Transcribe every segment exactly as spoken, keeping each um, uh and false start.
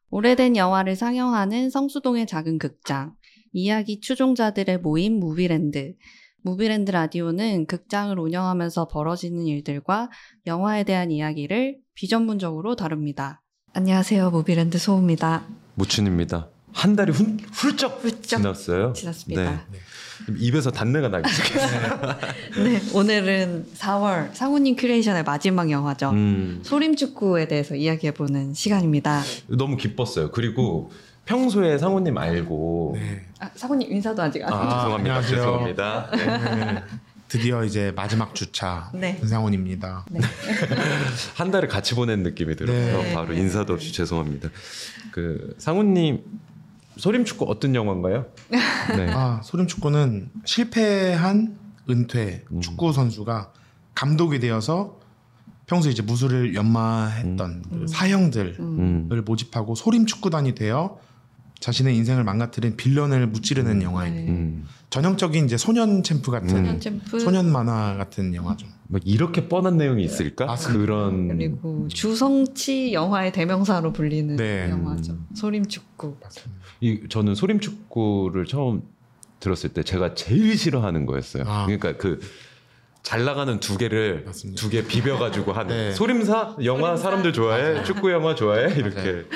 오래된 영화를 상영하는 성수동의 작은 극장, 이야기 추종자들의 모임 무비랜드. 무비랜드 라디오는 극장을 운영하면서 벌어지는 일들과 영화에 대한 이야기를 비전문적으로 다룹니다. 안녕하세요. 무비랜드 소우입니다. 무춘입니다. 한 달이 훌, 훌쩍, 훌쩍 지났어요. 지났습니다. 네. 입에서 단내가 나기 시작했어요. 네, 오늘은 사월 상우님 큐레이션의 마지막 영화죠. 음. 소림축구에 대해서 이야기해보는 시간입니다. 너무 기뻤어요. 그리고 평소에 상우님 알고 네. 아, 상우님 인사도 아직 안 아, 하셨죠? 죄송합니다. 안녕하세요. 죄송합니다. 네. 네. 드디어 이제 마지막 주차 네. 은상훈입니다. 네. 한 달을 같이 보낸 느낌이 들어서 네. 바로 인사도 없이 죄송합니다. 그 상우님 소림축구 어떤 영화인가요? 네. 아, 소림축구는 실패한 은퇴 음. 축구 선수가 감독이 되어서 평소 이제 무술을 연마했던 음. 그 사형들을 음. 모집하고 소림축구단이 되어 자신의 인생을 망가뜨린 빌런을 무찌르는 영화입니다. 음. 전형적인 이제 소년 챔프 같은 소년 챔프 소년 만화 같은 영화죠. 뭐 이렇게 뻔한 내용이 있을까? 맞습니다. 그런 그리고 주성치 영화의 대명사로 불리는 네. 영화죠. 소림축구. 이 저는 소림축구를 처음 들었을 때 제가 제일 싫어하는 거였어요. 아. 그러니까 그 잘 나가는 두 개를 맞습니다. 두 개 비벼가지고 하는 네. 소림사 영화 소림사? 사람들 좋아해 맞아요. 축구 영화 좋아해 맞아요. 이렇게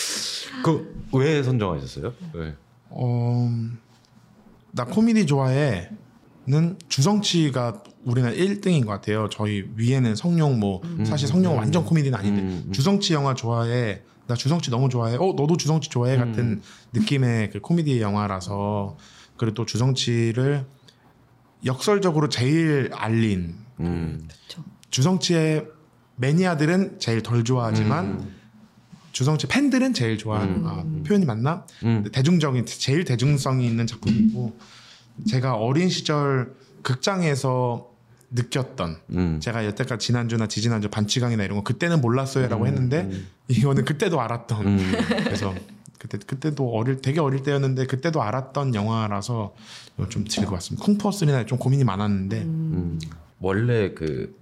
그 왜 선정하셨어요? 네. 어, 나 코미디 좋아해는 주성치가 우리나라 일 등인 것 같아요. 저희 위에는 성룡 뭐 사실 성룡 은 완전 코미디는 아닌데 음, 음. 주성치 영화 좋아해. 나 주성치 너무 좋아해. 어 너도 주성치 좋아해 같은 음. 느낌의 그 코미디 영화라서 그리고 또 주성치를 역설적으로 제일 알린 음. 그렇죠. 주성치의 매니아들은 제일 덜 좋아하지만 음. 주성치 팬들은 제일 좋아하는 음. 아, 표현이 맞나? 음. 대중적인 제일 대중성이 있는 작품이고 제가 어린 시절 극장에서 느꼈던 음. 제가 여태까지 지난주나 지지난주 반치강이나 이런 거 그때는 몰랐어요라고 음. 했는데 음. 이거는 그때도 알았던 음. 그래서 그때 그때도 어릴 되게 어릴 때였는데 그때도 알았던 영화라서 좀 즐거웠습니다. 쿵푸어쓰리나 좀 고민이 많았는데 음. 원래 그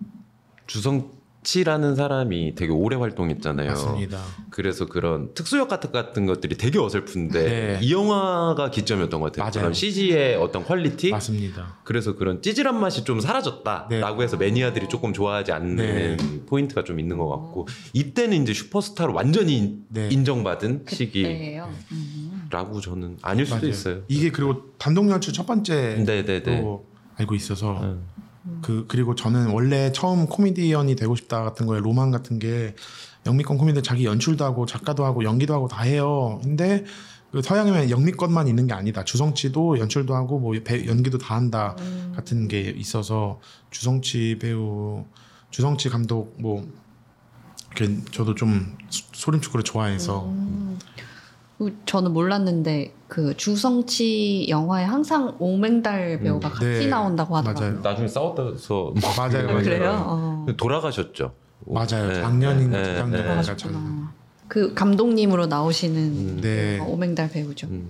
주성치라는 사람이 되게 오래 활동했잖아요. 맞습니다. 그래서 그런 특수역 같은 같은 것들이 되게 어설픈데 네. 이 영화가 기점이었던 것 같아요. 맞아요. 그런 씨지의 어떤 퀄리티. 맞습니다. 그래서 그런 찌질한 맛이 좀 사라졌다라고 네. 해서 매니아들이 조금 좋아하지 않는 네. 포인트가 좀 있는 것 같고 이때는 이제 슈퍼스타로 완전히 네. 인정받은 시기라고 그때예요. 음. 저는 아닐 수도 맞아요. 있어요. 이게 그리고 단독 연출 첫 번째로 네네네. 알고 있어서 음. 그 그리고 저는 원래 처음 코미디언이 되고 싶다 같은 거에 로망 같은 게 영미권 코미디 자기 연출도 하고 작가도 하고 연기도 하고 다 해요. 근데 그 서양이면 영미권만 있는 게 아니다. 주성치도 연출도 하고 뭐 배, 연기도 다 한다 음. 같은 게 있어서 주성치 배우, 주성치 감독 뭐 이렇게 저도 좀 소- 소림축구를 좋아해서 음. 그 저는 몰랐는데 그 주성치 영화에 항상 오맹달 배우가 음. 같이 네. 나온다고 하더라고요. 맞아요. 나중에 싸웠다서 맞아요, 맞아요. 그래요? 어. 돌아가셨죠. 맞아요. 네. 작년인가 네, 재작년인가 네. 작 아, 그 감독님으로 나오시는 음. 네. 어, 오맹달 배우죠. 음.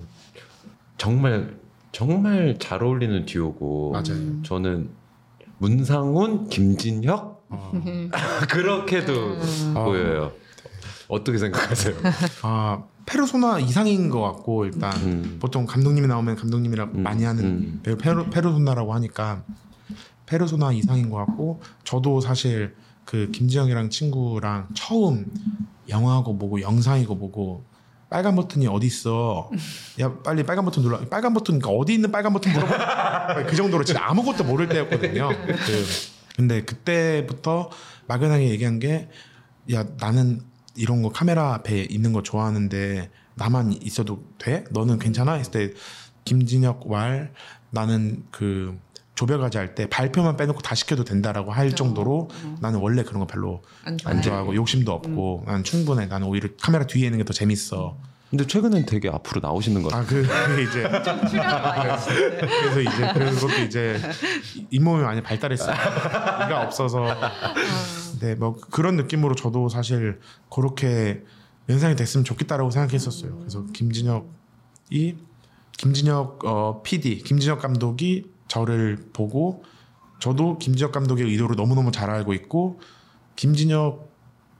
정말 정말 잘 어울리는 듀오고 맞아요. 음. 저는 문상훈, 김진혁 어. 그렇게도 음. 보여요. 어떻게 생각하세요? 아 페르소나 이상인 것 같고 일단 음. 보통 감독님이 나오면 감독님이라고 음, 많이 하는 음. 배우 페르, 페르소나라고 하니까 페르소나 이상인 것 같고 저도 사실 그 김지영이랑 친구랑 처음 영화고 보고 영상이고 보고 빨간 버튼이 어디 있어? 야 빨리 빨간 버튼 눌러. 빨간 버튼 그러니까 어디 있는 빨간 버튼 물어봐. 그 정도로 진짜 아무것도 모를 때였거든요. 그, 근데 그때부터 막연하게 얘기한 게 야 나는 이런 거 카메라 앞에 있는 거 좋아하는데 나만 있어도 돼? 너는 괜찮아? 했을 때 김진혁 왈 나는 그 조별과제 할 때 발표만 빼놓고 다 시켜도 된다라고 할 정도로 어. 나는 원래 그런 거 별로 안 안 좋아해요. 좋아하고 욕심도 없고 난 충분해. 나는 오히려 카메라 뒤에 있는 게 더 재밌어. 근데 최근엔 되게 앞으로 나오시는 것 같아요. 아, 그, 그게 이제. 출연 많이 하시는데. 그래서 이제, 그것도 이제, 잇몸이 많이 발달했어요. 이가 없어서. 네, 뭐, 그런 느낌으로 저도 사실, 그렇게 연상이 됐으면 좋겠다라고 생각했었어요. 그래서 김진혁이, 김진혁, 어, 피디, 김진혁 감독이 저를 보고, 저도 김진혁 감독의 의도를 너무너무 잘 알고 있고, 김진혁도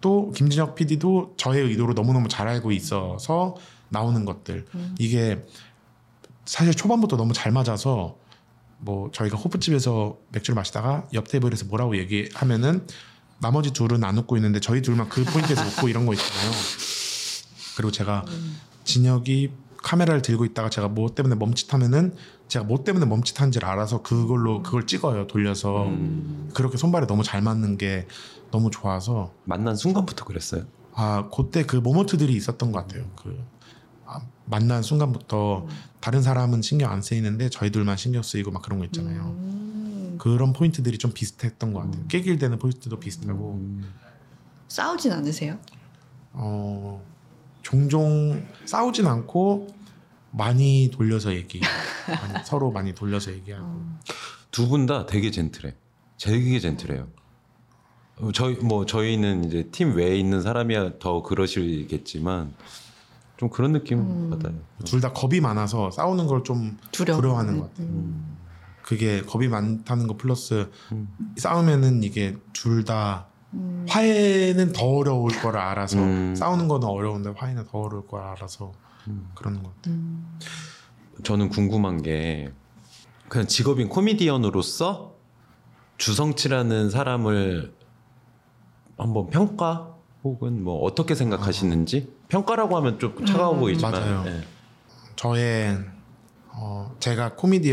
감독도 김진혁 피디도 저의 의도를 너무너무 잘 알고 있어서 나오는 것들 음. 이게 사실 초반부터 너무 잘 맞아서 뭐 저희가 호프집에서 맥주를 마시다가 옆 테이블에서 뭐라고 얘기하면은 나머지 둘은 안 웃고 있는데 저희 둘만 그 포인트에서 웃고 이런 거 있잖아요. 그리고 제가 음. 진혁이 카메라를 들고 있다가 제가 뭐 때문에 멈칫하면은 제가 뭐 때문에 멈칫한지를 알아서 그걸로 그걸 찍어요. 돌려서 음. 그렇게 손발이 너무 잘 맞는 게 너무 좋아서 만난 순간부터 그랬어요. 아 그때 그 모먼트들이 있었던 것 같아요. 그 아, 만난 순간부터 다른 사람은 신경 안 쓰이는데 저희 둘만 신경 쓰이고 막 그런 거 있잖아요. 음. 그런 포인트들이 좀 비슷했던 것 같아요. 깨길대는 포인트도 비슷하고 음. 싸우진 않으세요? 어 종종 싸우진 않고 많이 돌려서 얘기 많이, 서로 많이 돌려서 얘기하고 어. 두 분 다 되게 젠틀해. 되게 젠틀해요. 어, 저희 뭐 저희는 이제 팀 외에 있는 사람이야 더 그러시겠지만 좀 그런 느낌 음. 받아요. 둘 다 겁이 많아서 싸우는 걸 좀 두려워. 두려워하는 것 같아요. 음. 그게 겁이 많다는 거 플러스 음. 싸우면은 이게 둘 다 음. 화해는 더 어려울 거를 알아서 음. 싸우는 거는 어려운데 화해는 더 어려울 걸 알아서 음. 그러는 것 같아요. 음. 저는 궁금한 게 그냥 직업인 코미디언으로서 주성치라는 사람을 한번 평가 혹은 뭐 어떻게 생각하시는지 평가라고 하면 좀 차가워 음. 보이지만 맞아요. 네. 저의 어, 제가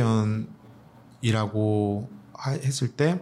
코미디언이라고 하- 했을 때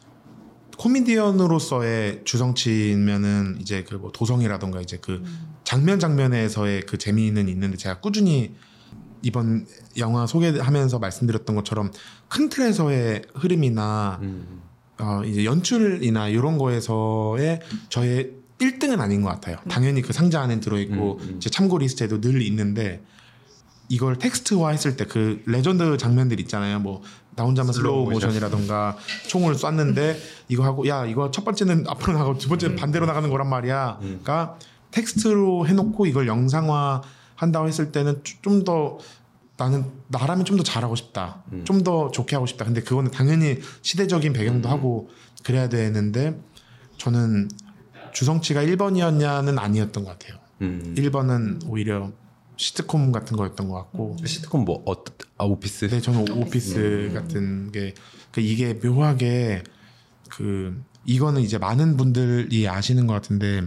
코미디언으로서의 주성치면은 이제 그 뭐 도성이라던가 이제 그 음. 장면 장면에서의 그 재미는 있는데 제가 꾸준히 이번 영화 소개하면서 말씀드렸던 것처럼 큰 틀에서의 흐름이나 음. 어 이제 연출이나 이런 거에서의 저의 일 등은 아닌 것 같아요. 당연히 그 상자 안에 들어있고 음, 음. 제 참고 리스트에도 늘 있는데 이걸 텍스트화 했을 때 그 레전드 장면들 있잖아요. 뭐 나 혼자만 슬로우 슬로우 모션. 모션이라던가 총을 쐈는데 이거 하고 야 이거 첫 번째는 앞으로 나가고 두 번째는 반대로 나가는 거란 말이야. 음. 그러니까 텍스트로 해놓고 이걸 영상화 한다고 했을 때는 좀 더 나는 나라면 좀 더 잘하고 싶다. 음. 좀 더 좋게 하고 싶다. 근데 그거는 당연히 시대적인 배경도 음. 하고 그래야 되는데 저는 주성치가 일 번이었냐는 아니었던 것 같아요. 음. 일 번은 오히려 시트콤 같은 거였던 것 같고 시트콤 뭐 어, 아 오피스? 네 저는 오피스 같은 게 그 이게 묘하게 그 이거는 이제 많은 분들이 아시는 것 같은데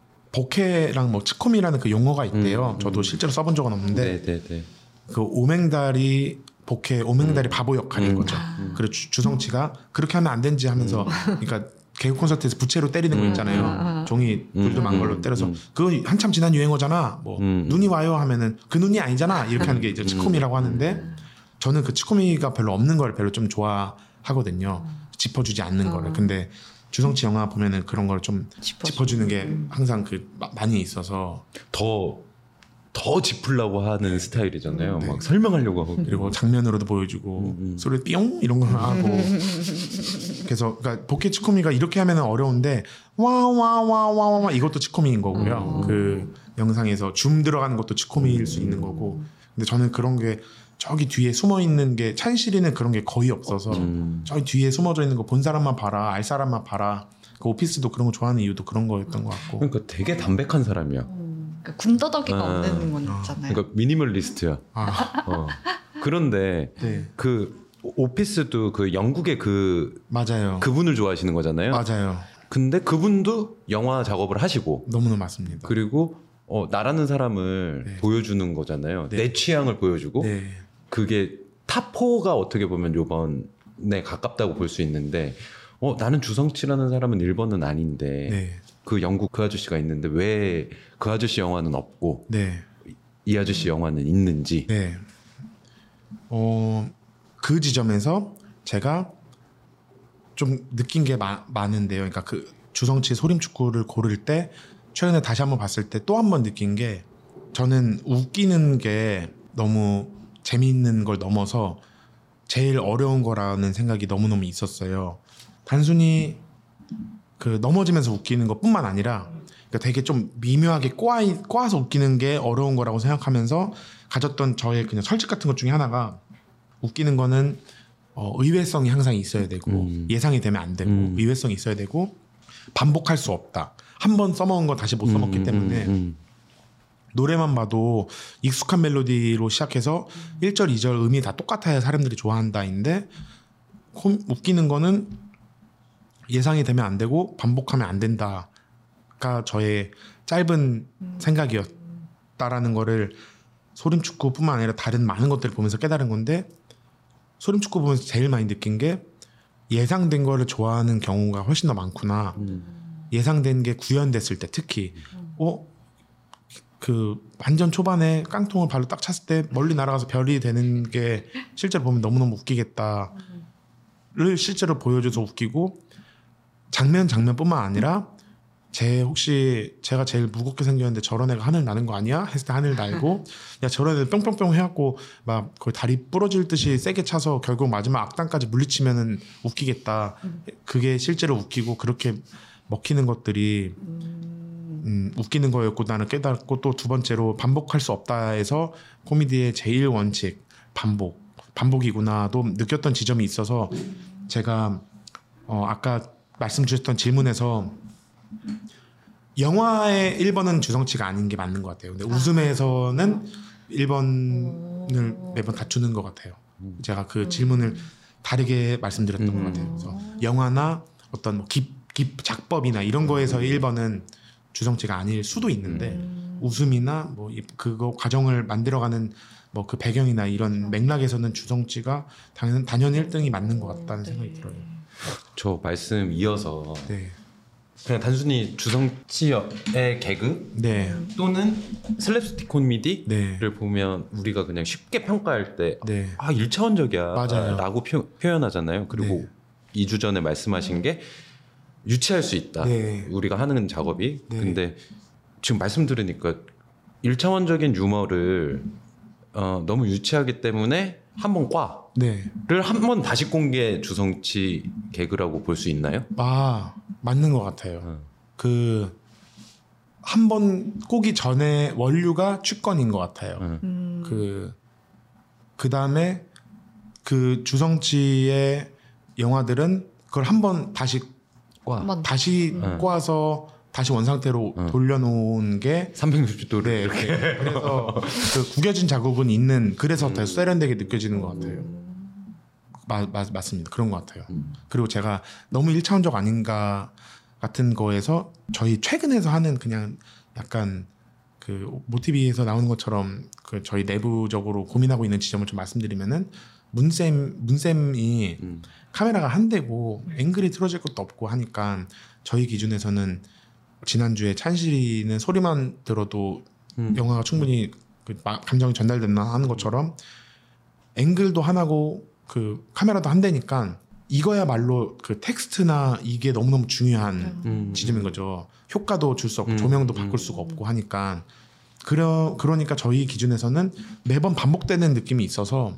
복해랑 뭐 치콤이라는 그 용어가 있대요. 음, 저도 음. 실제로 써본 적은 없는데 네네네. 그 오맹달이 복해 오맹달이 음. 바보 역할인 음. 거죠. 음. 그리고 주, 주성치가 그렇게 하면 안 되는지 하면서 그러니까 개그 콘서트에서 부채로 때리는 거 음. 있잖아요. 음. 종이 불도만 음. 걸로 때려서 음. 그거 한참 지난 유행어잖아. 뭐 음. 눈이 와요 하면은 그 눈이 아니잖아. 이렇게 하는 게 이제 치코미라고 하는데 저는 그 치코미가 별로 없는 걸 별로 좀 좋아하거든요. 짚어주지 않는 어. 거를. 근데 주성치 영화 보면은 그런 걸 좀 짚어주고. 짚어주는 게 음. 항상 그 마- 많이 있어서 더, 더 짚으려고 하는 스타일이잖아요. 네. 막 설명하려고 하고. 그리고 장면으로도 보여주고 음, 음. 소리 삐용 이런 거 하고 그래서 그러니까 복해 치코미가 이렇게 하면은 어려운데 와와와와와 이것도 치코미인 거고요. 음. 그 영상에서 줌 들어가는 것도 치코미일 수 있는 거고. 근데 저는 그런 게 저기 뒤에 숨어 있는 게 찬실이는 그런 게 거의 없어서 음. 저기 뒤에 숨어져 있는 거 본 사람만 봐라 알 사람만 봐라. 그 오피스도 그런 거 좋아하는 이유도 그런 거였던 것 같고. 그러니까 되게 담백한 사람이야. 음. 그러니까 군더더기가 아. 없는 건 있잖아요. 그러니까 미니멀리스트야. 아, 어. 그런데 네 그 오피스도 그 영국의 그 맞아요. 그분을 좋아하시는 거잖아요. 맞아요. 근데 그분도 영화 작업을 하시고 너무나 맞습니다. 그리고 어, 나라는 사람을 네. 보여주는 거잖아요. 네. 내 취향을 보여주고 네. 그게 타포가 어떻게 보면 요번에 가깝다고 볼 수 있는데 어, 나는 주성치라는 사람은 일 번은 아닌데 네. 그 영국 그 아저씨가 있는데 왜 그 아저씨 영화는 없고 네. 이 아저씨 영화는 있는지 네. 어, 그 지점에서 제가 좀 느낀 게 마, 많은데요. 그러니까 그 주성치 소림축구를 고를 때 최근에 다시 한번 봤을 때 또 한 번 느낀 게 저는 웃기는 게 너무 재미있는 걸 넘어서 제일 어려운 거라는 생각이 너무너무 있었어요. 단순히 그 넘어지면서 웃기는 것뿐만 아니라 그러니까 되게 좀 미묘하게 꼬아, 꼬아서 웃기는 게 어려운 거라고 생각하면서 가졌던 저의 그냥 설득 같은 것 중에 하나가 웃기는 거는 어, 의외성이 항상 있어야 되고 음. 예상이 되면 안 되고 음. 의외성이 있어야 되고 반복할 수 없다. 한 번 써먹은 거 다시 못 써먹기 음, 때문에 음, 음. 노래만 봐도 익숙한 멜로디로 시작해서 일 절, 이 절 음이 다 똑같아야 사람들이 좋아한다인데 콤, 웃기는 거는 예상이 되면 안 되고 반복하면 안 된다가 저의 짧은 생각이었다라는 거를 소림축구뿐만 아니라 다른 많은 것들을 보면서 깨달은 건데 소림축구 보면서 제일 많이 느낀 게 예상된 거를 좋아하는 경우가 훨씬 더 많구나. 음. 예상된 게 구현됐을 때 특히 어? 그 완전 초반에 깡통을 발로 딱 찼을 때 멀리 날아가서 별이 되는 게 실제로 보면 너무너무 웃기겠다를 실제로 보여줘서 웃기고 장면 장면뿐만 아니라 제 혹시 제가 제일 무겁게 생겼는데 저런 애가 하늘 나는 거 아니야? 했을 때 하늘 날고 야 저런 애 뿅뿅뿅 해갖고 막 거의 다리 부러질 듯이 세게 차서 결국 마지막 악당까지 물리치면은 웃기겠다. 그게 실제로 웃기고 그렇게 먹히는 것들이 음, 웃기는 거였고 나는 깨달았고 또 두 번째로 반복할 수 없다 해서 코미디의 제일 원칙 반복 반복이구나도 느꼈던 지점이 있어서 제가 어, 아까 말씀 주셨던 질문에서 영화의 일 번은 주성치가 아닌 게 맞는 것 같아요. 근데 웃음에서는 일 번을 매번 갖추는 것 같아요. 제가 그 질문을 다르게 말씀드렸던 음. 것 같아요. 그래서 영화나 어떤 뭐 깁, 깁 작법이나 이런 거에서 일 번은 주성치가 아닐 수도 있는데 음. 웃음이나 뭐 이- 그거 과정을 만들어가는 뭐 그 배경이나 이런 맥락에서는 주성치가 당연 단연 일 등이 맞는 것 같다는 생각이 들어요. 저 말씀 이어서 네, 그냥 단순히 주성치의 개그 네, 또는 슬랩스틱 코미디를 네, 보면 우리가 그냥 쉽게 평가할 때 네, 아, 일차원적이야 맞아요. 라고 표, 표현하잖아요. 그리고 네. 이 주 전에 말씀하신 게 유치할 수 있다. 네. 우리가 하는 작업이. 네. 근데 지금 말씀 들으니까 일차원적인 유머를 어, 너무 유치하기 때문에 한 번 꽈를 네. 한 번 다시 꼰 게 주성치 개그라고 볼 수 있나요? 아 맞는 것 같아요. 어. 그 한 번 꼬기 전에 원류가 취권인 것 같아요. 어. 음. 그, 그 다음에 그 주성치의 영화들은 그걸 한 번 다시, 꽈. 한번 다시 음. 꼬아서 다시 원상태로 음. 돌려놓은 게 삼백육십 도를 네, 이렇게. 네. 그래서 그 구겨진 자국은 있는 그래서 더 세련되게 느껴지는 것 같아요. 마, 마, 맞습니다. 그런 것 같아요. 음. 그리고 제가 너무 일차원적 아닌가 같은 거에서 저희 최근에서 하는 그냥 약간 그 모티비에서 나오는 것처럼 그 저희 내부적으로 고민하고 있는 지점을 좀 말씀드리면은 문쌤 문쌤이 음. 카메라가 한 대고 앵글이 틀어질 것도 없고 하니까 저희 기준에서는 지난주에 찬실이는 소리만 들어도 음. 영화가 충분히 그 마- 감정이 전달됐나 하는 것처럼 앵글도 하나고 그 카메라도 한 대니까 이거야말로 그 텍스트나 이게 너무너무 중요한 음. 지점인 거죠. 효과도 줄 수 없고 음. 조명도 음. 바꿀 수가 없고 하니까 그러, 그러니까 저희 기준에서는 매번 반복되는 느낌이 있어서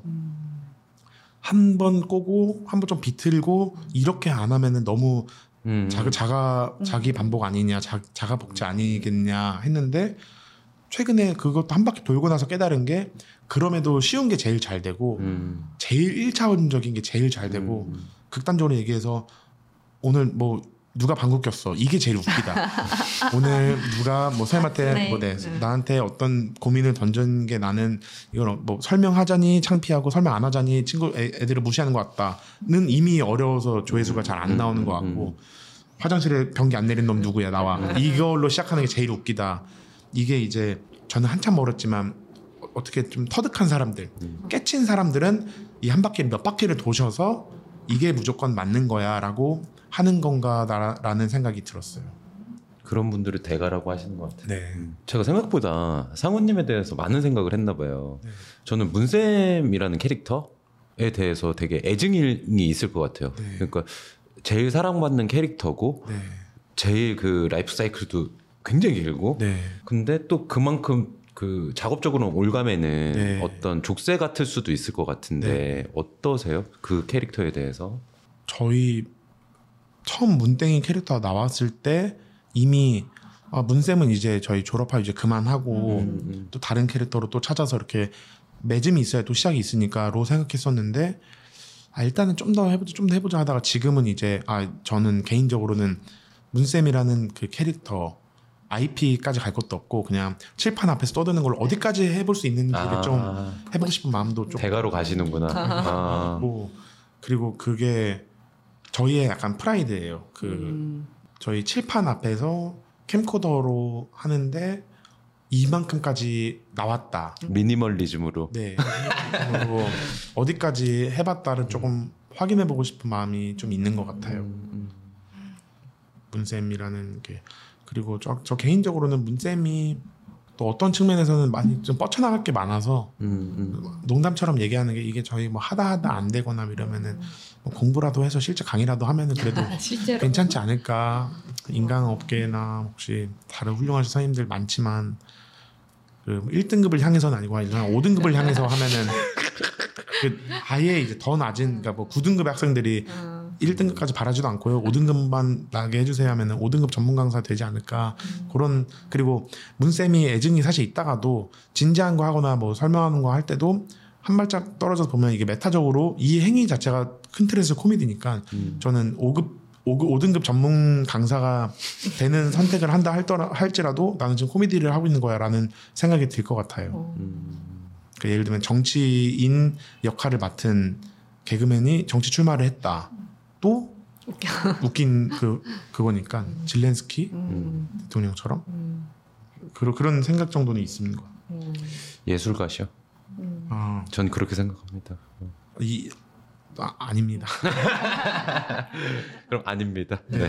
한 번 꼬고 한 번 좀 비틀고 이렇게 안 하면은 너무 음. 자기 자가 자기 반복 아니냐 자, 자가 복제 아니겠냐 했는데 최근에 그것도 한 바퀴 돌고 나서 깨달은 게 그럼에도 쉬운 게 제일 잘 되고 음. 제일 일차원적인 게 제일 잘 되고 음. 극단적으로 얘기해서 오늘 뭐 누가 방구 꼈어 이게 제일 웃기다. 오늘 누가 뭐 쌤한테 네. 뭐 내, 네. 나한테 어떤 고민을 던진 게 나는 이걸 뭐 설명하자니 창피하고 설명 안 하자니 친구 애, 애들을 무시하는 것 같다는 이미 어려워서 조회수가 잘 안 나오는 것 같고 화장실에 변기 안 내린 놈 누구야 나와 이걸로 시작하는 게 제일 웃기다. 이게 이제 저는 한참 멀었지만 어떻게 좀 터득한 사람들 깨친 사람들은 이 한 바퀴 몇 바퀴를 도셔서 이게 무조건 맞는 거야라고 하는 건가라는 생각이 들었어요. 그런 분들을 대가라고 하시는 것 같아요. 네. 제가 생각보다 상우님에 대해서 많은 생각을 했나 봐요. 네. 저는 문쌤이라는 캐릭터에 대해서 되게 애증이 있을 것 같아요. 네. 그러니까 제일 사랑받는 캐릭터고 네. 제일 그 라이프 사이클도 굉장히 길고 네. 근데 또 그만큼 그 작업적으로 올가매는 네. 어떤 족쇄 같을 수도 있을 것 같은데 어떠세요? 그 캐릭터에 대해서? 저희 처음 문땡이 캐릭터가 나왔을 때 이미 아, 문쌤은 이제 저희 졸업하고 이제 그만하고 음. 또 다른 캐릭터로 또 찾아서 이렇게 맺음이 있어야 또 시작이 있으니까로 생각했었는데 아, 일단은 좀 더 해보자 좀 더 해보자 하다가 지금은 이제 아 저는 개인적으로는 문쌤이라는 그 캐릭터 아이피까지 갈 것도 없고 그냥 칠판 앞에서 떠드는 걸 어디까지 해볼 수 있는지 그게 아, 좀 해보고 싶은 마음도 좀 대가로 가시는구나. 아. 고 그리고 그게 저희의 약간 프라이드예요. 그 음. 저희 칠판 앞에서 캠코더로 하는데 이만큼까지 나왔다. 미니멀리즘으로. 네. 그리고 어디까지 해봤다를 조금 확인해보고 싶은 마음이 좀 있는 것 같아요. 음, 문쌤이라는 게 그리고 저, 저 개인적으로는 문쌤이 또 어떤 측면에서는 많이 좀 뻗쳐나갈 게 많아서 음, 음. 농담처럼 얘기하는 게 이게 저희 뭐 하다 하다 안 되거나 이러면은 뭐 공부라도 해서 실제 강의라도 하면은 그래도 실제로 괜찮지 않을까. 인강업계나 혹시 다른 훌륭하신 선생님들 많지만 그 일 등급을 향해서는 아니고 한 오 등급을 향해서 하면은 그 아예 이제 더 낮은 그러니까 뭐 구 등급 학생들이 음. 일 등급까지 바라지도 않고요. 오 등급만 나게 해주세요 하면은 오 등급 전문 강사 되지 않을까. 음. 그런 그리고 문쌤이 애증이 사실 있다가도 진지한 거 하거나 뭐 설명하는 거 할 때도 한 발짝 떨어져서 보면 이게 메타적으로 이 행위 자체가 큰 틀에서 코미디니까 음. 저는 오 급 오 등급 전문 강사가 되는 선택을 한다 할더라, 할지라도 나는 지금 코미디를 하고 있는 거야라는 생각이 들 것 같아요. 어. 음. 그 예를 들면 정치인 역할을 맡은 개그맨이 정치 출마를 했다. 또 웃긴 그 그거니까 질렌스키 음. 대통령처럼 음. 그런 그런 생각 정도는 있습니다. 음. 예술가시요. 음. 아, 전 그렇게 생각합니다. 이 아, 아닙니다. 그럼 아닙니다. 네.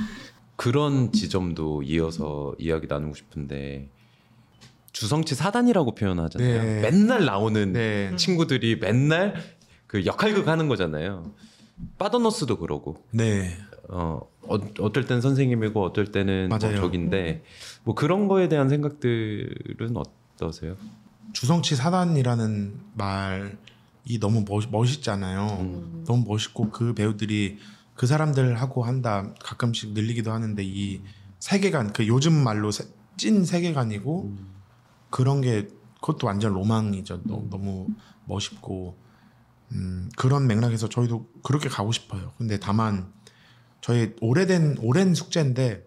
그런 지점도 이어서 이야기 나누고 싶은데 주성치 사단이라고 표현하잖아요. 네. 맨날 나오는 네, 친구들이 맨날 그 역할극 하는 거잖아요. 빠더너스도 그러고 네, 어, 어 어떨 땐 선생님이고 어떨 때는 뭐 맞아요. 적인데 뭐 그런 거에 대한 생각들은 어떠세요? 주성치 사단이라는 말이 너무 멋, 멋있잖아요. 음. 너무 멋있고 그 배우들이 그 사람들하고 한다 가끔씩 늘리기도 하는데 이 세계관 그 요즘 말로 세, 찐 세계관이고 음. 그런 게 그것도 완전 로망이죠. 너무, 너무 멋있고 음, 그런 맥락에서 저희도 그렇게 가고 싶어요. 근데 다만 저희 오래된 오랜 숙제인데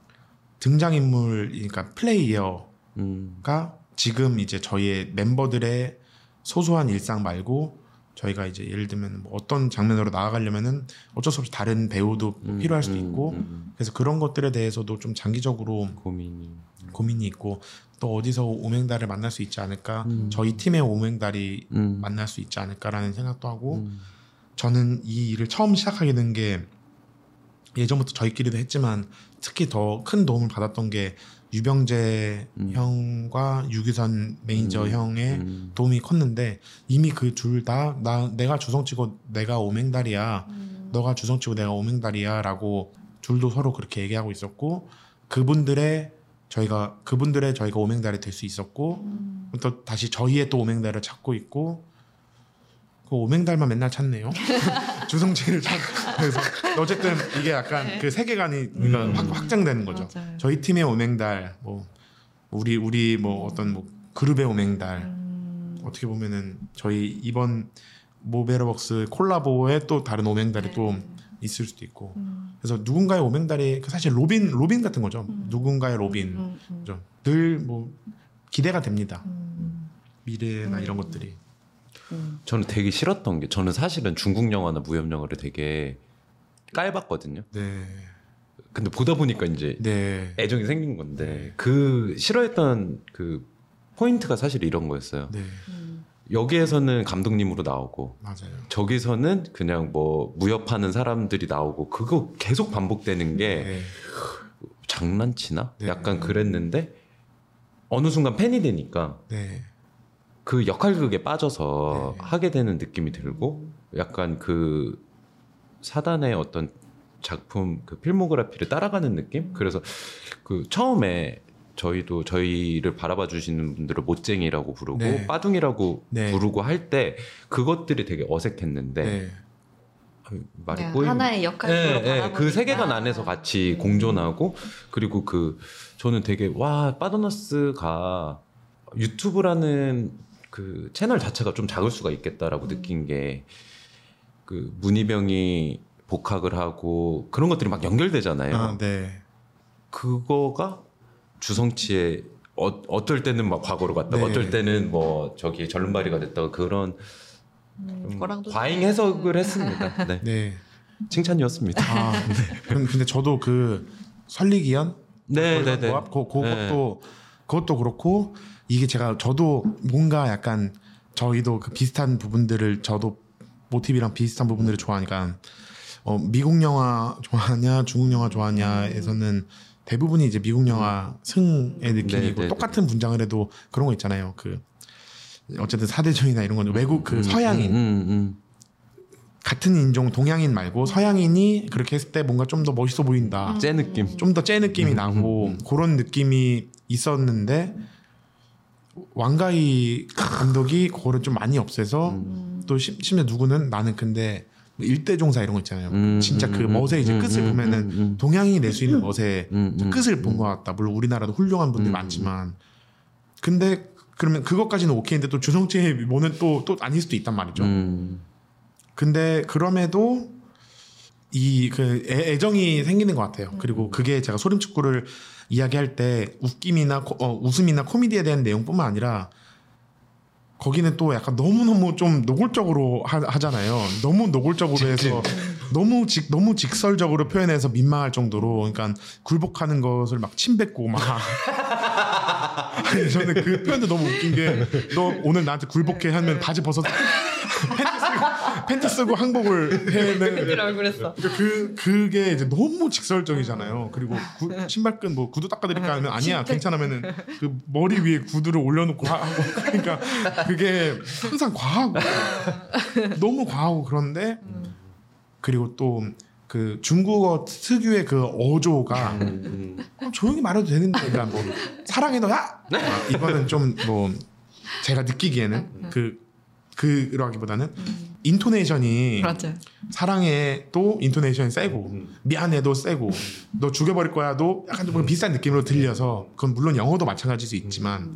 등장인물 그러니까 플레이어가 음. 지금 이제 저희의 멤버들의 소소한 일상 말고 저희가 이제 예를 들면 뭐 어떤 장면으로 나아가려면은 어쩔 수 없이 다른 배우도 음, 필요할 수도 음, 있고 음. 그래서 그런 것들에 대해서도 좀 장기적으로 고민이 고민이 있고 또 어디서 오맹달을 만날 수 있지 않을까 음. 저희 팀의 오맹달이 음. 만날 수 있지 않을까라는 생각도 하고 음. 저는 이 일을 처음 시작하게 된 게 예전부터 저희끼리도 했지만 특히 더 큰 도움을 받았던 게 유병재 음. 형과 유기선 매니저 음. 형의 음. 도움이 컸는데 이미 그 둘 다 나 내가 주성치고 내가 오맹달이야 음. 너가 주성치고 내가 오맹달이야 라고 둘도 서로 그렇게 얘기하고 있었고 그분들의 저희가 그분들의 저희가 오맹달이 될 수 있었고 음. 또 다시 저희의 또 오맹달을 찾고 있고 그 오맹달만 맨날 찾네요. 주성치를 찾. 그래서 어쨌든 이게 약간 네. 그 세계관이 그러니까 음. 확, 확장되는 거죠. 맞아요. 저희 팀의 오맹달, 뭐 우리 우리 뭐 어떤 뭐 그룹의 오맹달 음. 어떻게 보면은 저희 이번 모베러벅스 콜라보에 또 다른 오맹달이 네. 또 있을 수도 있고. 음. 그래서 누군가의 오맹달이 그 사실 로빈 로빈 같은 거죠. 음. 누군가의 로빈. 음. 음. 그죠. 늘 뭐 기대가 됩니다. 음. 미래나 음. 이런 것들이. 음. 저는 되게 싫었던 게 저는 사실은 중국 영화나 무협 영화를 되게 깔봤거든요. 네. 근데 보다 보니까 이제 네. 애정이 생긴 건데 그 싫어했던 그 포인트가 사실 이런 거였어요. 네. 음. 여기에서는 감독님으로 나오고 맞아요. 저기서는 그냥 뭐 무협하는 사람들이 나오고 그거 계속 반복되는 게 네. 장난치나? 네. 약간 그랬는데 어느 순간 팬이 되니까 네. 그 역할극에 빠져서 네. 하게 되는 느낌이 들고 약간 그 사단의 어떤 작품 그 필모그래피를 따라가는 느낌? 그래서 그 처음에 저희도 저희를 바라봐 주시는 분들을 못쟁이라고 부르고 네. 빠둥이라고 네. 부르고 할 때 그것들이 되게 어색했는데 네. 말이 그냥 꼬이는 하나의 역할로 네, 네. 바라보니까. 그 세계관 안에서 같이 음. 공존하고 그리고 그 저는 되게 와 빠더너스가 유튜브라는 그 채널 자체가 좀 작을 수가 있겠다라고 음. 느낀 게 그 문희병이 복학을 하고 그런 것들이 막 연결되잖아요. 아, 네. 그거가 주성치의 어, 어떨 때는 막 과거로 갔다, 네. 어떨 때는 뭐 저기 절름발이가 됐다가 그런 음, 좀 거랑도 과잉 해석을 했습니다. 네. 네. 칭찬이었습니다. 아, 그럼 근데 저도 그 설리기연 네, 네, 네. 그, 그것도 그것도 그렇고 이게 제가 저도 뭔가 약간 저희도 그 비슷한 부분들을 저도 모티브랑 비슷한 부분들을 좋아하니까 어, 미국 영화 좋아하냐 중국 영화 좋아하냐에서는 대부분이 이제 미국 영화 승의 느낌이고 네, 네, 똑같은 분장을 해도 그런 거 있잖아요. 그 어쨌든 사대천이나 이런 건 외국 그 음, 서양인 음, 음, 음. 같은 인종 동양인 말고 서양인이 그렇게 했을 때 뭔가 좀 더 멋있어 보인다. 째 느낌. 좀 더 째 느낌이 음, 나고 음, 음. 그런 느낌이 있었는데 왕가희 감독이 그거를 좀 많이 없애서 음. 또 심, 심지어 누구는 나는 근데 일대종사 이런 거 있잖아요. 음, 진짜 그 음, 멋의 이제 음, 끝을 음, 보면은 음, 음. 동양인이 낼 수 있는 멋의 음, 음, 끝을 본 음. 것 같다. 물론 우리나라도 훌륭한 분들이 음, 많지만 근데 그러면 그것까지는 오케이인데 또 주성치의 뭐는 또 또 아닐 수도 있단 말이죠. 음. 근데 그럼에도 이 그 애정이 생기는 것 같아요. 그리고 그게 제가 소림축구를 이야기할 때 웃김이나 코, 어, 웃음이나 코미디에 대한 내용뿐만 아니라 거기는 또 약간 너무 너무 좀 노골적으로 하, 하잖아요. 너무 노골적으로 해서 너무 직 너무 직설적으로 표현해서 민망할 정도로 그러니까 굴복하는 것을 막 침뱉고 막 아니 저는 그 표현도 너무 웃긴 게 너 오늘 나한테 굴복해 하면 바지 벗어서 팬티 쓰고 팬티 쓰고 항복을 해는 그라고 그랬어. 그 그게 이제 너무 직설적이잖아요. 그리고 구, 신발끈 뭐 구두 닦아드릴까 하면 아니야 괜찮으면은 그 머리 위에 구두를 올려놓고 하고 그러니까 그게 항상 과하고 너무 과하고 그런데 그리고 또 그 중국어 특유의 그 어조가 음. 어, 조용히 말해도 되는데 그러니까 뭐 사랑해 너야 아, 이거는 좀 뭐 제가 느끼기에는 그 그라기보다는 인토네이션이 맞아요. 사랑해도 인토네이션이 세고 미안해도 세고 너 죽여버릴 거야도 약간 좀 비슷한 느낌으로 들려서 그건 물론 영어도 마찬가지일 수 있지만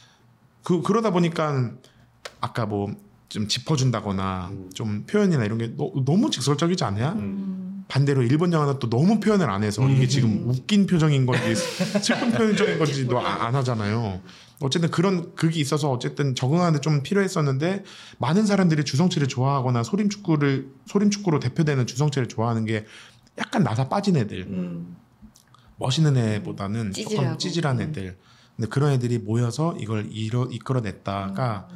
그 그러다 보니까 아까 뭐 좀 짚어준다거나 좀 표현이나 이런 게 너, 너무 직설적이지 않아요? 반대로 일본 영화는 또 너무 표현을 안 해서 이게 지금 웃긴 표정인 건지 슬픈 표정인 건지도 아- 안 하잖아요. 어쨌든 그런 극이 있어서 어쨌든 적응하는데 좀 필요했었는데 많은 사람들이 주성치를 좋아하거나 소림축구를 소림축구로 대표되는 주성치를 좋아하는 게 약간 나사 빠진 애들, 음. 멋있는 애보다는 조금 찌질하고. 찌질한 애들. 근데 그런 애들이 모여서 이걸 이뤄, 이끌어냈다가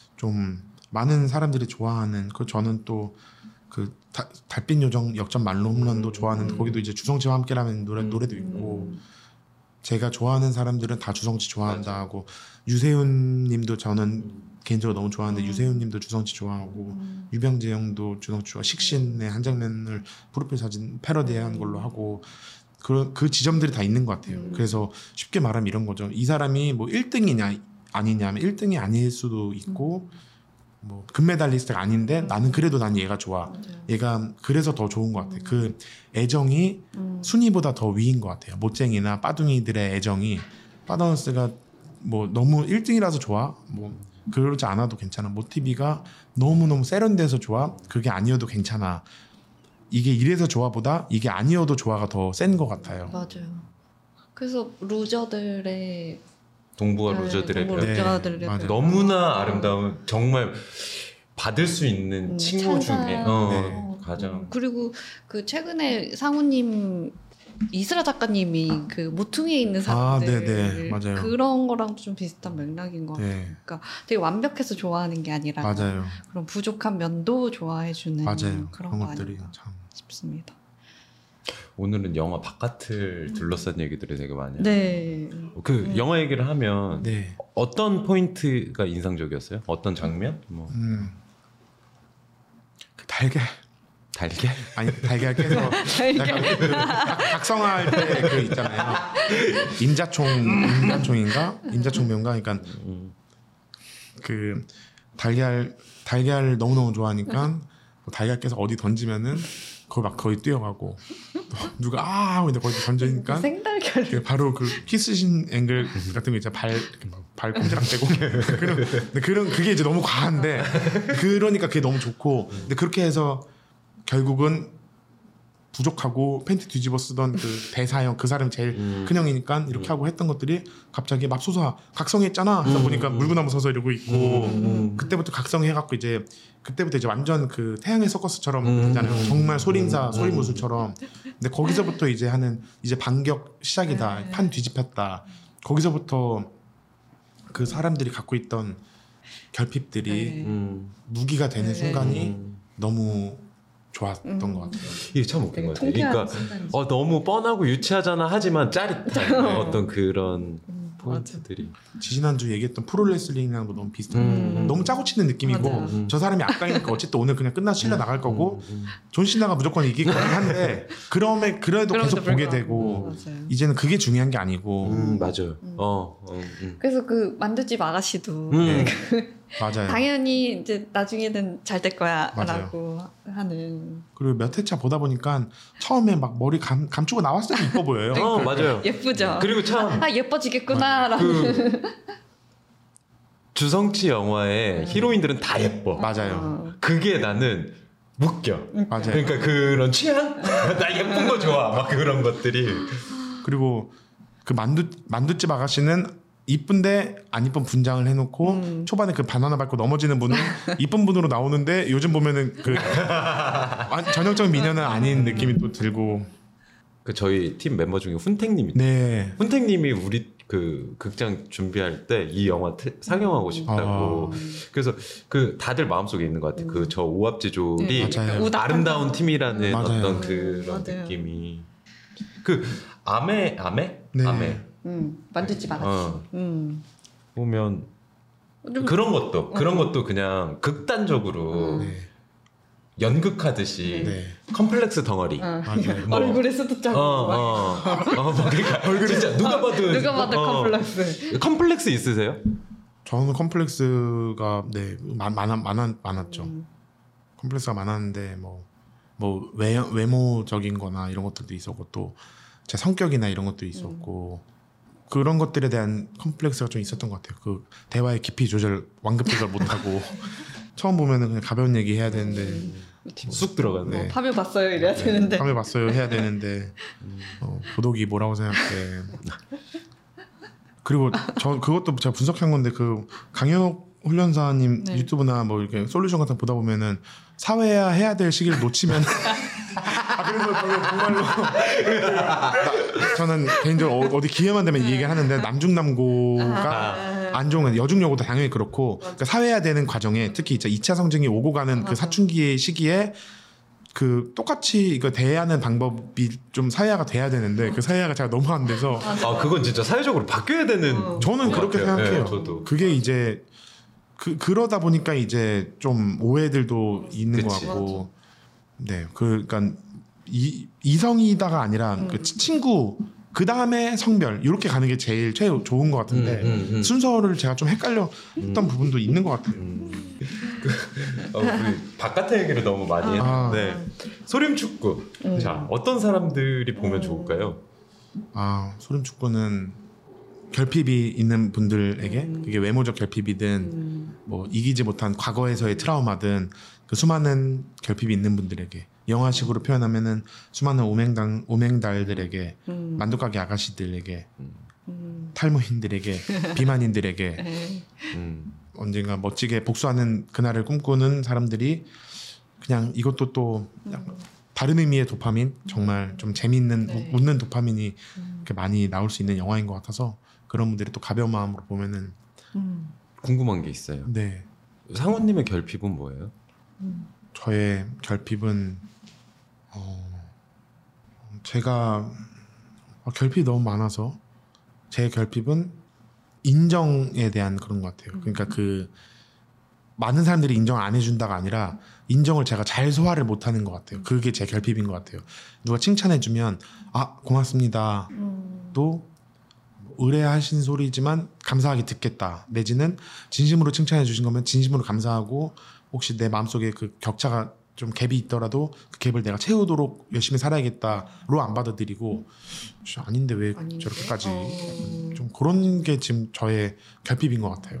좀 많은 사람들이 좋아하는 그 저는 또 그 달빛 요정 역전 말로 홈런도 좋아하는데 거기도 이제 주성치와 함께라는 노래 노래도 있고 제가 좋아하는 사람들은 다 주성치 좋아한다 하고 유세윤님도 저는 개인적으로 너무 좋아하는데 유세윤님도 주성치 좋아하고 유병재 형도 주성치 좋아 식신의 한 장면을 프로필 사진 패러디한 걸로 하고 그, 그 지점들이 다 있는 것 같아요. 그래서 쉽게 말하면 이런 거죠. 이 사람이 뭐 일 등이냐 아니냐 하면 일 등이 아닐 수도 있고 뭐 금메달리스트가 아닌데 나는 그래도 난 얘가 좋아. 맞아요. 얘가 그래서 더 좋은 것 같아. 그 애정이 음. 순위보다 더 위인 것 같아요. 못쟁이나 빠둥이들의 애정이 빠더너스가 뭐 너무 일 등이라서 좋아. 뭐 그러지 않아도 괜찮아. 모티비가 너무 너무 세련돼서 좋아. 그게 아니어도 괜찮아. 이게 이래서 좋아보다 이게 아니어도 좋아가 더 센 것 같아요. 맞아요. 그래서 루저들의 동부와 네, 루저들의 동부 별. 루저들의 네, 별. 맞아요. 너무나 아름다운 정말 받을 수 있는 음, 친구 찬사. 중에 어, 네. 가장 음, 그리고 그 최근에 상우님 이스라 작가님이 그 모퉁이에 있는 아, 사람들 네네. 맞아요. 그런 거랑 좀 비슷한 맥락인 것 같아요. 네, 되게 완벽해서 좋아하는 게 아니라 맞아요. 그런 부족한 면도 좋아해주는 맞아요. 그런 그런 거 것들이 아닌가 참. 싶습니다. 오늘은 영화 바깥을 둘러싼 얘기들이 되게 많이. 네. 그 음. 영화 얘기를 하면 네. 어떤 포인트가 인상적이었어요? 어떤 장면? 뭐 음. 그 달걀 달걀? 아니 달걀 깨서 약간 그 각- 각성할 때 그 있잖아요. 인자총 인자총인가 인자총 명가 그러니까 음. 그 달걀 달걀을 너무 너무 좋아하니까 뭐 달걀 깨서 어디 던지면은 거기 막 거의 뛰어가고 또 누가 아 하고 이제 거기 던지니까 생달걀. 그 바로 그 키스신 앵글 같은 거 있잖아 발발 꼼지락대고 그런 근데 그런 그게 이제 너무 과한데 그러니까 그게 너무 좋고 근데 그렇게 해서 결국은 부족하고 팬티 뒤집어 쓰던 그 대사형 그 사람이 제일 음. 큰 형이니까 이렇게 하고 했던 것들이 갑자기 맙소사 각성했잖아 하다 음. 보니까 물구나무 서서 이러고 있고 음. 그때부터 각성해갖고 이제 그때부터 이제 완전 그 태양의 서커스처럼 음. 되잖아요. 정말 소림사 음. 소리무술처럼. 근데 거기서부터 이제 하는 이제 반격 시작이다. 네. 판 뒤집혔다. 거기서부터 그 사람들이 갖고 있던 결핍들이 네. 음. 무기가 되는 네. 순간이 음. 너무 좋았던 음. 것 같아요. 이게 참 웃긴 것 같아요. 통쾌한 그러니까 순간이지. 어, 너무 뻔하고 유치하잖아 하지만 짜릿한 어떤 그런 음, 포인트들이. 지난주 얘기했던 프로레슬링이랑도 너무 비슷한 것 같아요. 음. 너무 짜고 치는 느낌이고 맞아요. 음. 저 사람이 악당이니까 어쨌든 오늘 그냥 끝나서 실려 나갈 거고 음, 음. 존 시나가 무조건 이길 거긴 한데 그럼에 그래도 그럼에도 계속 보게 불구하고. 되고 맞아요. 이제는 그게 중요한 게 아니고 음, 맞아요. 음. 어, 어, 음. 그래서 그 만두집 아가씨도 음. 맞아요. 당연히 이제 나중에는 잘 될 맞아요. 거야라고 하는 그리고 몇 회차 보다 보니까 처음에 막 머리 감, 감추고 나왔을 때 이뻐 보여요. 어, 맞아요. 예쁘죠. 그리고 참 아 예뻐지겠구나라는. 그 주성치 영화의 히로인들은 다 예뻐. 맞아요. 어. 그게 나는 웃겨. 맞아요. 그러니까 그런 취향? 나 예쁜 거 좋아. 막 그런 것들이. 그리고 그 만두 만두집 아가씨는 이쁜데 안 이쁜 분장을 해놓고 음. 초반에 그 바나나 밟고 넘어지는 분은 이쁜 분으로 나오는데 요즘 보면은 그 완- 전형적인 미녀는 아닌 느낌이 또 들고 그 저희 팀 멤버 중에 훈택님이 네 훈택님이 우리 그 극장 준비할 때 이 영화 태- 상영하고 싶다고. 아. 그래서 그 다들 마음속에 있는 것 같아요. 그 저 오합지졸이 네, 맞아요. 우닥한 아름다운 팀이라는 맞아요. 어떤 그런 맞아요. 느낌이. 그 아메 아메 네. 아메 음, 만두집 아가씨. 어. 음. 보면 좀- 그런 것도 그런 어. 것도 그냥 극단적으로 어. 네, 연극하듯이 네. 컴플렉스 덩어리. 어. 맞아요. 뭐. 얼굴에서도 짜고. 어, 막. 어, 어, 뭐 그러니까 진짜 누가 봐도 누가 봐도 어. 컴플렉스. 컴플렉스 있으세요? 저는 컴플렉스가 네 많, 많, 많, 많았죠. 음. 컴플렉스가 많았는데 뭐, 뭐 외, 외모적인 거나 이런 것들도 있었고 또 제 성격이나 이런 것도 있었고 그런 것들에 대한 컴플렉스가 좀 있었던 것 같아요. 그 대화의 깊이 조절, 완급 조절 못하고 처음 보면은 그냥 가벼운 얘기 해야 되는데 쑥 들어가네. 네. 파묘 봤어요 이래야 되는데. 밤에 봤어요 해야 되는데 어, 보독이 뭐라고 생각해. 그리고 저 그것도 제가 분석한 건데 그 강현옥 훈련사님 네. 유튜브나 뭐 이렇게 솔루션 같은 거 보다 보면은 사회화 해야 될 시기를 놓치면 아 그래서 저는 정말로 나, 저는 개인적으로 어- 어디 기회만 되면 이 얘기를 하는데 남중남고가 아. 안 좋은 건 여중여고도 당연히 그렇고 그러니까 사회화 되는 과정에 특히 이제 이 차 성징이 오고 가는 그 맞아. 사춘기의 시기에 그 똑같이 이거 대하는 방법이 좀 사회화가 돼야 되는데 그 사회화가 잘 너무 안 돼서 아 그건 진짜 사회적으로 바뀌어야 되는. 어. 저는 것 그렇게 같아요. 생각해요. 네, 저도. 그게 이제 그 그러다 보니까 이제 좀 오해들도 있는 것 그치. 같고, 네, 그 그러니까 이 이성이다가 아니라 음. 그 치- 친구 그 다음에 성별 이렇게 가는 게 제일 최 좋은 것 같은데 음, 음, 음. 순서를 제가 좀 헷갈려 했던 부분도 있는 것 같아요. 음. 그, 어, 우리 바깥의 얘기를 너무 많이 아. 했는데 소림축구. 음. 자 어떤 사람들이 보면 음. 좋을까요? 아 소름 축구는 결핍이 있는 분들에게 음. 그게 외모적 결핍이든 음. 뭐 이기지 못한 과거에서의 트라우마든 그 수많은 결핍이 있는 분들에게 영화식으로 표현하면은 수많은 오맹당 오맹달들에게 음. 만두가게 아가씨들에게 음. 탈모인들에게 비만인들에게 네. 음. 언젠가 멋지게 복수하는 그날을 꿈꾸는 사람들이 그냥 이것도 또 약간 다른 의미의 도파민 정말 좀 재미있는 네. 우- 웃는 도파민이 음. 이렇게 많이 나올 수 있는 영화인 것 같아서 그런 분들이 또 가벼운 마음으로 보면은 음. 궁금한 게 있어요. 네 상호님의 결핍은 뭐예요? 음. 저의 결핍은 어, 제가 어, 결핍이 너무 많아서 제 결핍은 인정에 대한 그런 것 같아요. 그러니까 그 많은 사람들이 인정 안 해준다가 아니라 인정을 제가 잘 소화를 못하는 것 같아요. 그게 제 결핍인 것 같아요. 누가 칭찬해주면 아 고맙습니다. 음. 또 의뢰하신 소리지만 감사하게 듣겠다. 내지는 진심으로 칭찬해 주신 거면 진심으로 감사하고 혹시 내 마음속에 그 격차가 좀 갭이 있더라도 그 갭을 내가 채우도록 열심히 살아야겠다로 안 받아들이고 씨, 아닌데 왜 아닌데? 저렇게까지 어. 좀 그런 게 지금 저의 결핍인 것 같아요.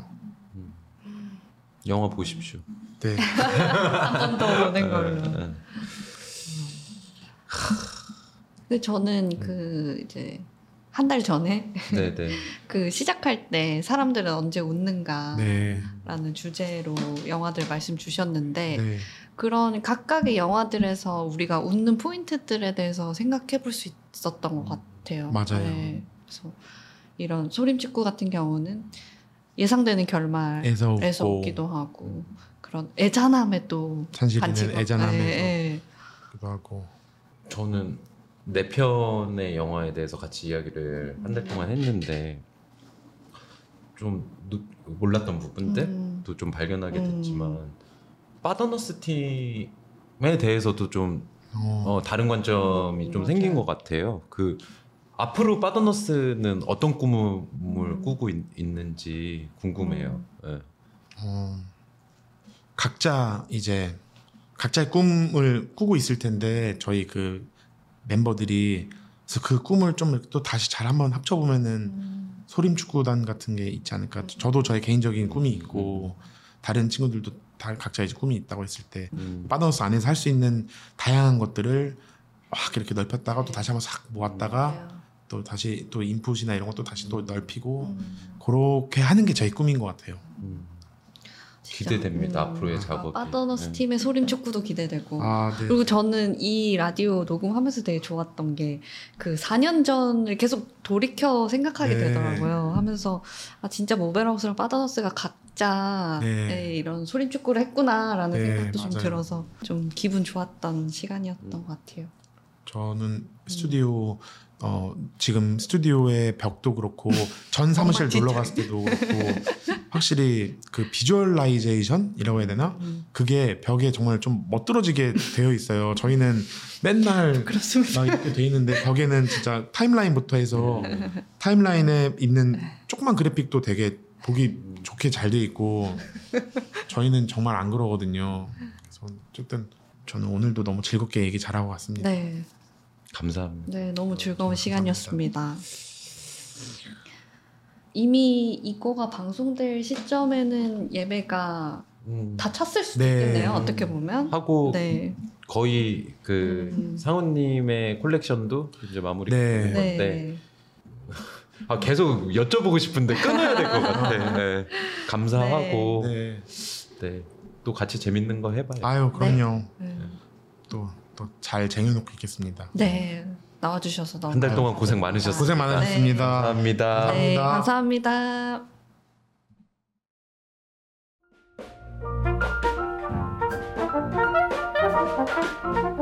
영화 보십시오. 네. 한 번 더 보는 걸로. 네, 네. 근데 저는 그 이제 한 달 전에 네네. 그 시작할 때 사람들은 언제 웃는가라는 네. 주제로 영화들 말씀 주셨는데 네. 그런 각각의 영화들에서 우리가 웃는 포인트들에 대해서 생각해 볼 수 있었던 것 같아요. 맞아요. 네. 그래서 이런 소림축구 같은 경우는 예상되는 결말에서 에서 웃고 웃기도 하고 그런 애잔함에 또 산실이는 간직을- 애잔함에서 예, 예. 기도 하고. 저는 네 편의 영화에 대해서 같이 이야기를 한 달 동안 했는데 좀 누- 몰랐던 부분들도 음. 좀 발견하게 음. 됐지만 파더너스 팀에 대해서도 좀 어, 어, 다른 관점이 음, 좀 생긴 맞아요. 것 같아요. 그 앞으로 파더너스는 어떤 꿈을 음. 꾸고 있, 있는지 궁금해요. 예. 어, 각자 이제 각자의 꿈을 꾸고 있을 텐데 저희 그 멤버들이 그래서 그 꿈을 좀 또 다시 잘 한번 합쳐보면은 음. 소림축구단 같은 게 있지 않을까. 저도 저의 개인적인 꿈이 있고 다른 친구들도 다 각자 이제 꿈이 있다고 했을 때 음. 파더너스 안에서 할 수 있는 다양한 것들을 막 이렇게 넓혔다가 또 다시 한번 싹 모았다가 맞아요. 또 다시 또 인풋이나 이런 것도 다시 또 넓히고 음. 그렇게 하는 게 저희 꿈인 것 같아요. 음. 진짜. 기대됩니다. 음. 앞으로의 그러니까 작업이. 파더너스 네. 팀의 소림축구도 기대되고 아, 네. 그리고 저는 이 라디오 녹음하면서 되게 좋았던 게 그 사 년 전을 계속 돌이켜 생각하게 네. 되더라고요. 하면서 아 진짜 모베라우스랑 파더너스가 각자 네. 네, 이런 소림축구를 했구나라는 네, 생각도 좀 맞아요. 들어서 좀 기분 좋았던 시간이었던 것 같아요. 저는 스튜디오 어, 지금 스튜디오의 벽도 그렇고 전 사무실 엉망진창. 놀러 갔을 때도 그렇고 확실히 그 비주얼라이제이션이라고 해야 되나? 음. 그게 벽에 정말 좀 멋들어지게 되어 있어요. 저희는 맨날 그렇습니다. 막 이렇게 돼 있는데 벽에는 진짜 타임라인부터 해서 타임라인에 있는 조그만 그래픽도 되게 보기 좋게 잘 돼 있고 저희는 정말 안 그러거든요. 그래서 어쨌든 저는 오늘도 너무 즐겁게 얘기 잘하고 왔습니다. 네, 감사합니다. 네, 너무 즐거운 감사합니다. 시간이었습니다. 이미 이거가 방송될 시점에는 예매가 음. 다 찼을 수도 네. 있겠네요. 어떻게 보면. 하고 네. 거의 그 음. 상우님의 콜렉션도 이제 마무리 네. 되는 건데 네. 아, 계속 여쭤보고 싶은데 끊어야 될 것 같아. 네. 감사하고 네. 네. 또 같이 재밌는 거 해봐요. 아유 그럼요. 네. 또 또 잘 쟁여놓고 있겠습니다. 네. 나와주셔서 너무 한 달 동안 고생 많으셨습니다. 고생 많으셨습니다. 감사합니다. 네, 감사합니다. 감사합니다.